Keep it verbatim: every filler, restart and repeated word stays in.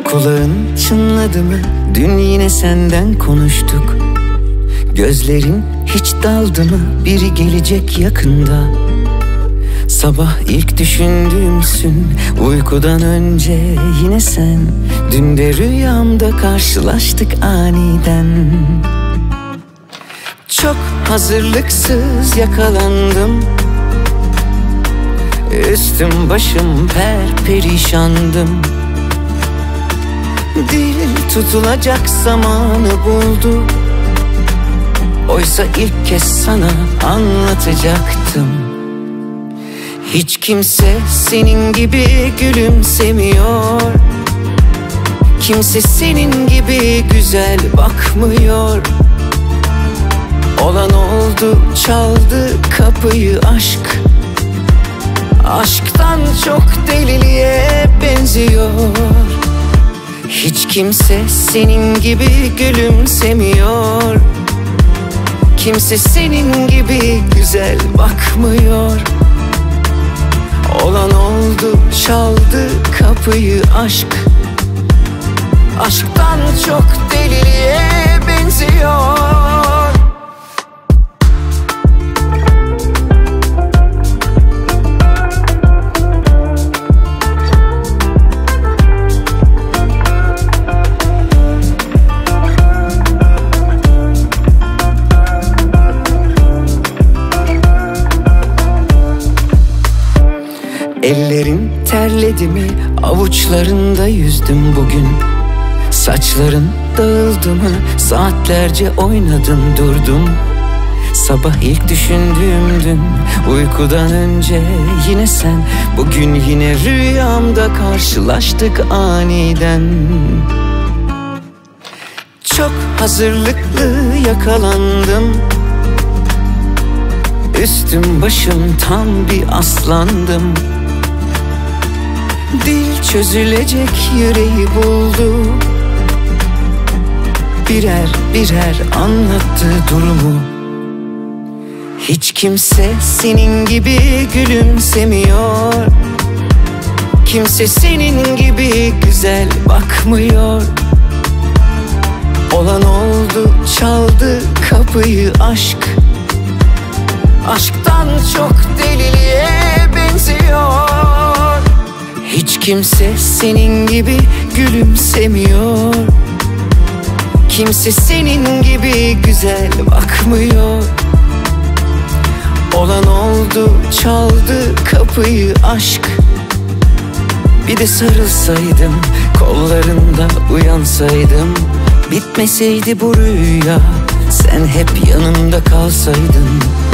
Kulağın çınladı mı? Dün yine senden konuştuk. Gözlerin hiç daldı mı? Biri gelecek yakında. Sabah ilk düşündüğümsün, uykudan önce yine sen. Dün de rüyamda karşılaştık aniden. Çok hazırlıksız yakalandım. Üstüm başım perperişandım. Dil tutulacak zamanı buldu. Oysa ilk kez sana anlatacaktım. Hiç kimse senin gibi gülümsemiyor. Kimse senin gibi güzel bakmıyor. Olan oldu, çaldı kapıyı aşk. Aşktan çok deliliğe benziyor. Hiç kimse senin gibi gülümsemiyor. Kimse senin gibi güzel bakmıyor. Olan oldu, çaldı kapıyı aşk. Aşktan çok deliliğe benziyor. Ellerin terledi mi? Avuçlarında yüzdüm bugün. Saçların dağıldı mı? Saatlerce oynadım durdum. Sabah ilk düşündüğümdün, uykudan önce yine sen. Bugün yine rüyamda karşılaştık aniden. Çok hazırlıklı yakalandım. Üstüm başım tam bir aslandım. Dil çözülecek yüreği buldu. Birer birer anlattı durumu. Hiç kimse senin gibi gülümsemiyor. Kimse senin gibi güzel bakmıyor. Olan oldu, çaldı kapıyı aşk. Aşktan çok deliliğe benziyor. Hiç kimse senin gibi gülümsemiyor. Kimse senin gibi güzel bakmıyor. Olan oldu, çaldı kapıyı aşk. Bir de sarılsaydım, kollarında uyansaydım. Bitmeseydi bu rüya, sen hep yanımda kalsaydın.